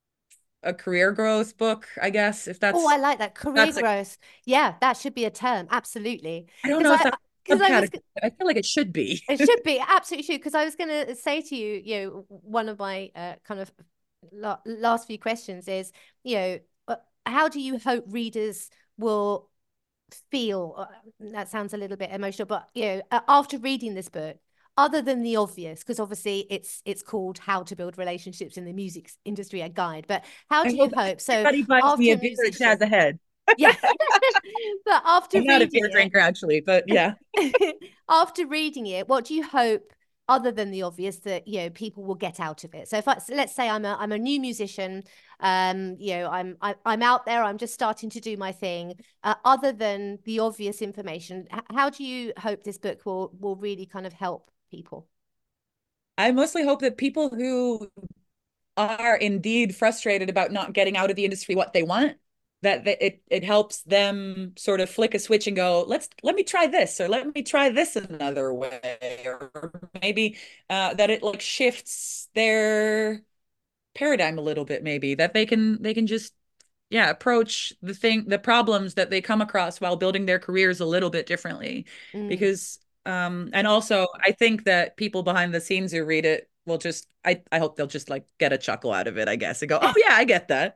a career growth book, I guess, if Oh, that's I like that. Career that's a growth. Yeah, that should be a term. Absolutely. I don't Because know if I that's a because I was subcategory. I feel like it should be. it should be absolutely should because I was going to say to you, you know, one of my uh, kind of la last few questions is, you know, uh, how do you hope readers will feel? Uh, that sounds a little bit emotional, but you know, uh, after reading this book, other than the obvious, because obviously it's it's called How to Build Relationships in the Music Industry, a guide. But how I do you hope hope? So everybody buys me after a beer at Jazz musician, Ahead. yeah, but after I'm not a reading beer it. drinker actually, but yeah. After reading it, what do you hope, other than the obvious, that you know people will get out of it? So if I, so let's say I'm a I'm a new musician, um, you know, I'm I, I'm out there, I'm just starting to do my thing. Uh, other than the obvious information, h- how do you hope this book will will really kind of help people? I mostly hope that people who are indeed frustrated about not getting out of the industry what they want, that, that it it helps them sort of flick a switch and go, let's let me try this or let me try this another way, or maybe uh, that it like shifts their paradigm a little bit, maybe that they can they can just yeah approach the thing the problems that they come across while building their careers a little bit differently Mm. because um and also I think that people behind the scenes who read it will just I I hope they'll just like get a chuckle out of it, I guess, and go, oh yeah, I get that.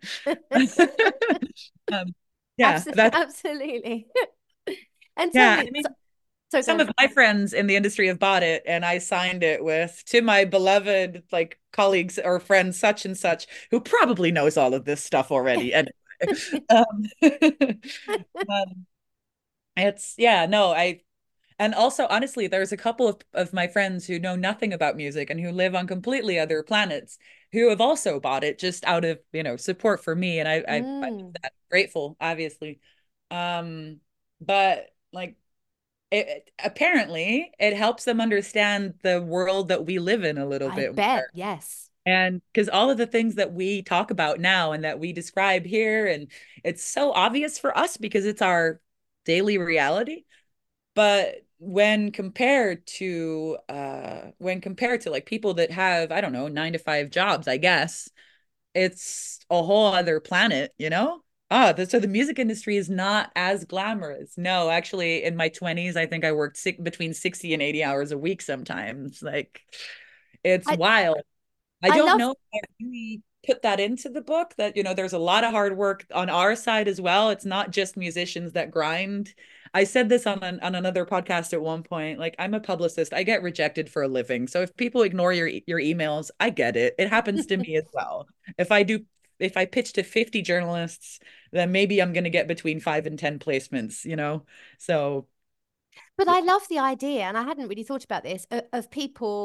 um yeah, Absolutely, that's absolutely. And tell yeah, me, I so, mean, so go some on. of my friends in the industry have bought it and I signed it with to my beloved like colleagues or friends such and such who probably knows all of this stuff already and um, um, it's yeah no I and also honestly there's a couple of, of my friends who know nothing about music and who live on completely other planets who have also bought it just out of you know support for me and I I I'm Mm, grateful obviously um but like it apparently it helps them understand the world that we live in a little I bit bet, more. yes. And because all of the things that we talk about now and that we describe here, and it's so obvious for us because it's our daily reality. But when compared to uh when compared to like people that have, I don't know, nine to five jobs, I guess, it's a whole other planet, you know? Ah, the, so the music industry is not as glamorous. No, actually, in my twenties, I think I worked six, between sixty and eighty hours a week sometimes. Like, it's I wild. I I don't love know if I really put that into the book that, you know, there's a lot of hard work on our side as well. It's not just musicians that grind. I said this on an, on another podcast at one point. Like, I'm a publicist. I get rejected for a living. So if people ignore your your emails, I get it. It happens to me as well. If I do if I pitch to fifty journalists, then maybe I'm going to get between five and ten placements, you know? So, But I love the idea, and I hadn't really thought about this, of, of people.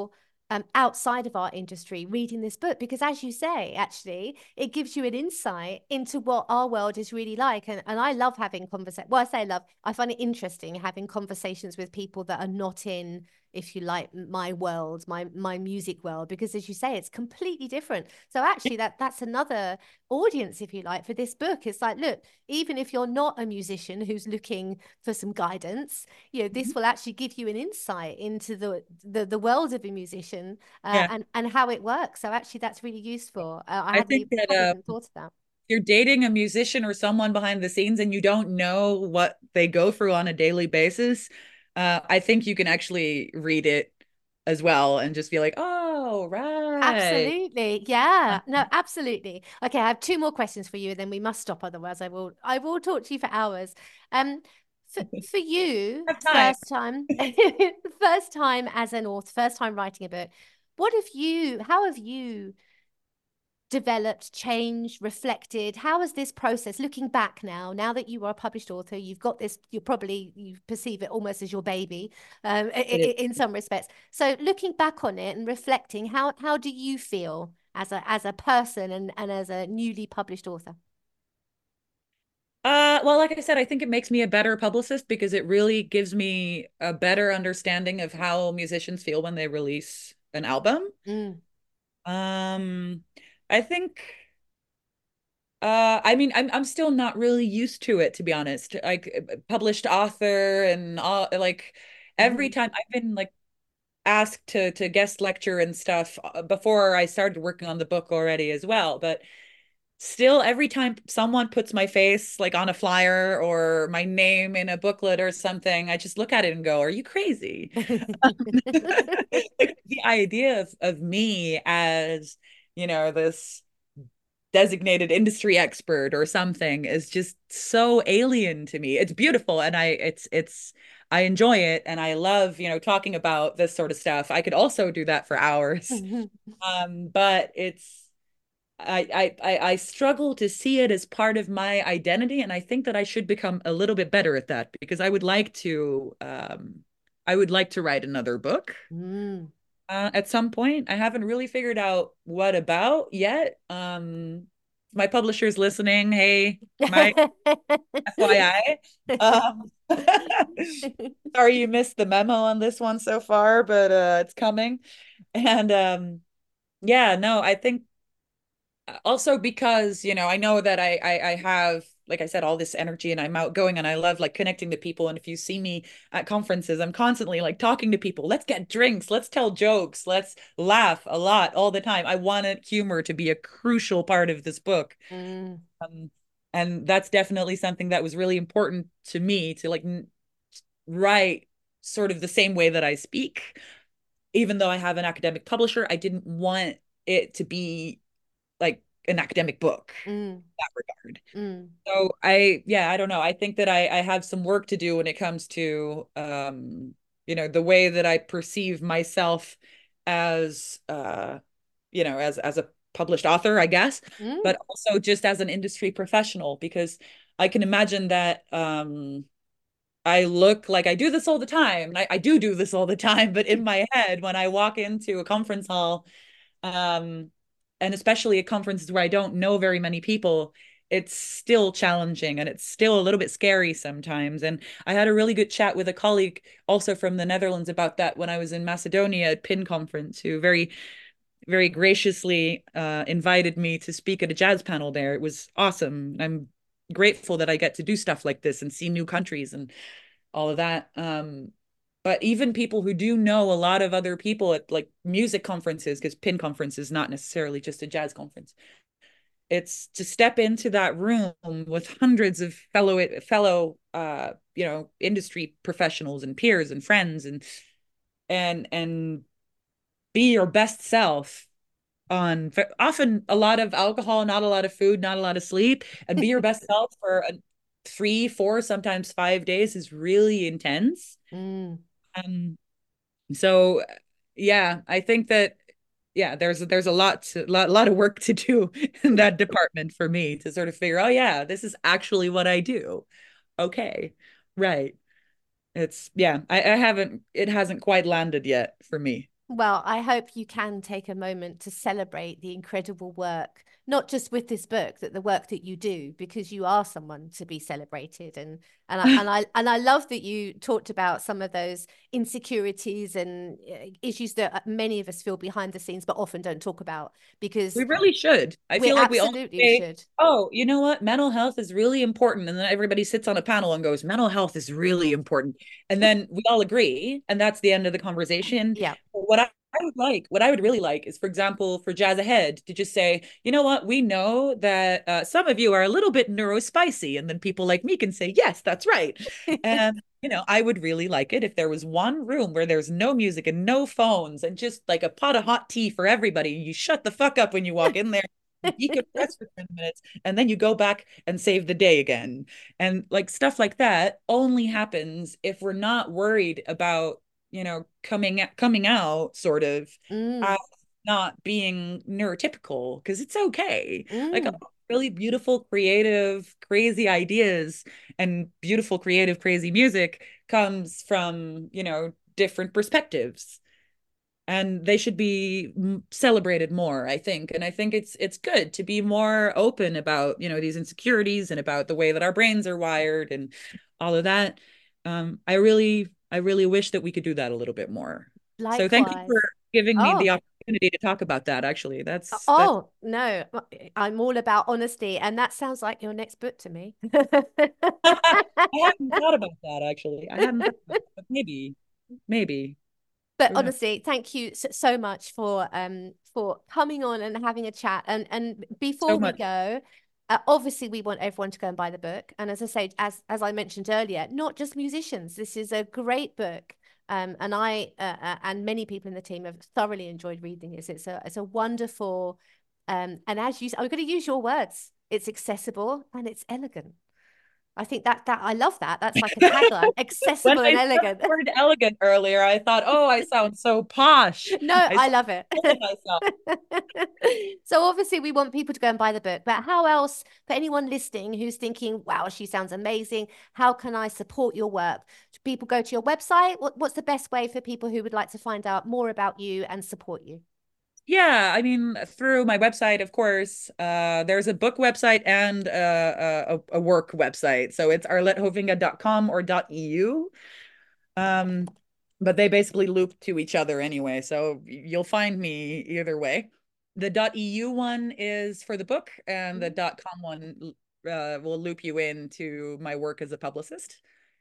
um, outside of our industry reading this book, because as you say, actually, it gives you an insight into what our world is really like. And, and I love having conversations. Well, I say love, I find it interesting having conversations with people that are not in, if you like, my world, my my music world, because as you say, it's completely different. So actually that that's another audience, if you like, for this book. It's like, look, even if you're not a musician who's looking for some guidance, you know, this will actually give you an insight into the the, the world of a musician, uh, Yeah. and and how it works. So actually that's really useful. uh, I I hadn't think even that hadn't uh, even thought of that. you're dating a musician or someone behind the scenes and you don't know what they go through on a daily basis, uh, I think you can actually read it as well and just be like, oh, right. Absolutely. Yeah. No, absolutely. Okay, I have two more questions for you, and then we must stop. Otherwise, I will I will talk to you for hours. Um, for for you, Have time. first time, first time as an author, first time writing a book. What have you? How have you developed, changed, reflected? How has this process, looking back now, now that you are a published author, you've got this, you probably, you perceive it almost as your baby, um, in some respects. So looking back on it and reflecting, how how do you feel as a as a person and, and as a newly published author? Uh, well, like I said, I think it makes me a better publicist because it really gives me a better understanding of how musicians feel when they release an album. Mm, Um, I think Uh, I mean, I'm I'm still not really used to it, to be honest. Like uh, published author and all, like every mm, time I've been like asked to to guest lecture and stuff uh, before I started working on the book already as well. But still, every time someone puts my face like on a flyer or my name in a booklet or something, I just look at it and go, "Are you crazy?" Like the idea of of me as, you know, this designated industry expert or something is just so alien to me. It's beautiful and I it's it's I enjoy it and I love, you know, talking about this sort of stuff. I could also do that for hours. Um, but it's I, I I I struggle to see it as part of my identity, and I think that I should become a little bit better at that because I would like to um I would like to write another book mm. uh, at some point. I haven't really figured out what about yet. Um, my publisher's listening. Hey, my F Y I. Um, sorry you missed the memo on this one so far, but uh, it's coming. And um, yeah, no, I think also because you know I know that I, I I have like I said all this energy and I'm outgoing and I love like connecting to people, and if you see me at conferences I'm constantly like talking to people. Let's get drinks, let's tell jokes, let's laugh a lot all the time. I wanted humor to be a crucial part of this book. Mm, um, and that's definitely something that was really important to me to like write sort of the same way that I speak. Even though I have an academic publisher, I didn't want it to be like an academic book mm, in that regard. mm, So I, yeah, I don't know. I think that I, I have some work to do when it comes to, um, you know, the way that I perceive myself as, uh, you know, as as a published author, I guess, mm, but also just as an industry professional, because I can imagine that um, I look like I do this all the time. I, I do do this all the time, but in my head, when I walk into a conference hall, um, and especially at conferences where I don't know very many people, it's still challenging and it's still a little bit scary sometimes. And I had a really good chat with a colleague also from the Netherlands about that when I was in Macedonia at PIN conference, who very, very graciously uh, invited me to speak at a jazz panel there. It was awesome. I'm grateful that I get to do stuff like this and see new countries and all of that. Um, but even people who do know a lot of other people at like music conferences, because PIN conference is not necessarily just a jazz conference. It's to step into that room with hundreds of fellow fellow uh, you know, industry professionals and peers and friends and and and be your best self on often a lot of alcohol, not a lot of food, not a lot of sleep, and be your best self for a, three, four, sometimes five days is really intense. mm. Um, so yeah, I think that yeah, there's there's a lot to lot, lot of work to do in that department for me to sort of figure, oh yeah, this is actually what I do. Okay. Right. It's yeah, I, I haven't it hasn't quite landed yet for me. Well, I hope you can take a moment to celebrate the incredible work, not just with this book, that the work that you do, because you are someone to be celebrated. And and I and I and I love that you talked about some of those insecurities and uh, issues that uh, many of us feel behind the scenes, but often don't talk about, because We really should. I we feel like we all absolutely say, should. oh, you know what? Mental health is really important. And then everybody sits on a panel and goes, mental health is really important. And then we all agree. And that's the end of the conversation. Yeah. But what I, I would like, what I would really like is, for example, for Jazz Ahead to just say, you know what? We know that uh, some of you are a little bit neurospicy. And then people like me can say, yes, that's right. And you know, I would really like it if there was one room where there's no music and no phones and just like a pot of hot tea for everybody. You shut the fuck up when you walk in there, you decompress for ten minutes, and then you go back and save the day again. And like stuff like that only happens if we're not worried about, you know, coming coming out sort of Mm, as not being neurotypical, because it's okay. Like mm, really beautiful, creative, crazy ideas and beautiful, creative, crazy music comes from, you know, different perspectives. And they should be celebrated more, I think. And I think it's it's good to be more open about, you know, these insecurities and about the way that our brains are wired and all of that. Um, I really, I really wish that we could do that a little bit more. So thank you likewise. for giving me Oh, the opportunity to talk about that, actually. That's that's oh no, I'm all about honesty, and that sounds like your next book to me. I hadn't thought about that actually. I hadn't thought about that, but maybe, maybe. But Who knows? honestly, thank you so, so much for um for coming on and having a chat. And and So before we much. go, uh, obviously we want everyone to go and buy the book. And as I say, as as I mentioned earlier, not just musicians. This is a great book. Um, and I uh, uh, and many people in the team have thoroughly enjoyed reading this. It's a it's a wonderful, um, and as you, I'm going to use your words. It's accessible and it's elegant. I think that that I love that. That's like a tagline: When accessible I and said elegant. the word elegant earlier, I thought, oh, I sound so posh. No, I I sound love it. full of myself. So obviously we want people to go and buy the book, but how else, for anyone listening who's thinking, wow, she sounds amazing, how can I support your work? Do people go to your website? What, what's the best way for people who would like to find out more about you and support you? Yeah, I mean, through my website, of course. Uh, there's a book website and uh, a, a work website. So it's arlette hovinga dot com or .eu. Um, but they basically loop to each other anyway. So you'll find me either way. The .eu one is for the book, and the Mhm. .com one uh, will loop you into my work as a publicist.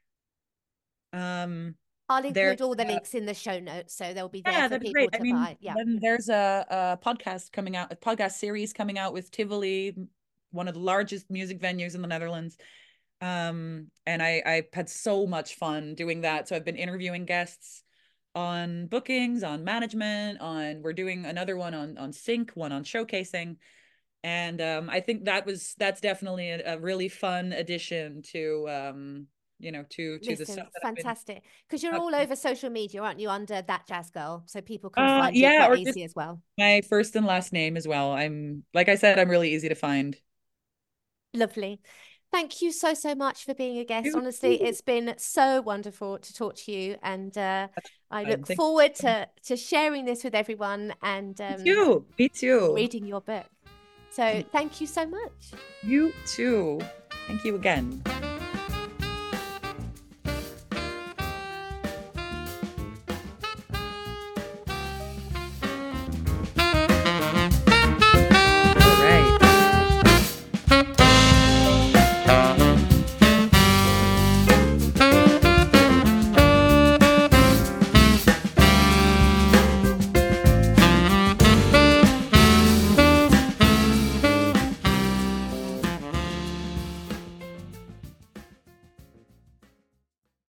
Um, I'll there, include all the uh, links in the show notes, so they'll be there yeah, for that'd be people great. I to mean, buy. Yeah. then there's a, a podcast coming out, a podcast series coming out with Tivoli, one of the largest music venues in the Netherlands. Um, and I I had so much fun doing that. So I've been interviewing guests on bookings, on management, on we're doing another one on on sync, one on showcasing. And um, I think that was that's definitely a, a really fun addition to um, you know, to to the Listen, stuff that I've been fantastic. Because you're up all to. over social media, aren't you, under That Jazz Girl? So people can Uh find you yeah, quite or just easy as well. my first and last name as well. I'm like I said, I'm really easy to find. Lovely. Thank you so, so much for being a guest. You Honestly, too. it's been so wonderful to talk to you. And uh, I Fine. look Thank forward you. to, to sharing this with everyone and Me um, too. Me too. reading your book. So thank you so much. You too. Thank you again.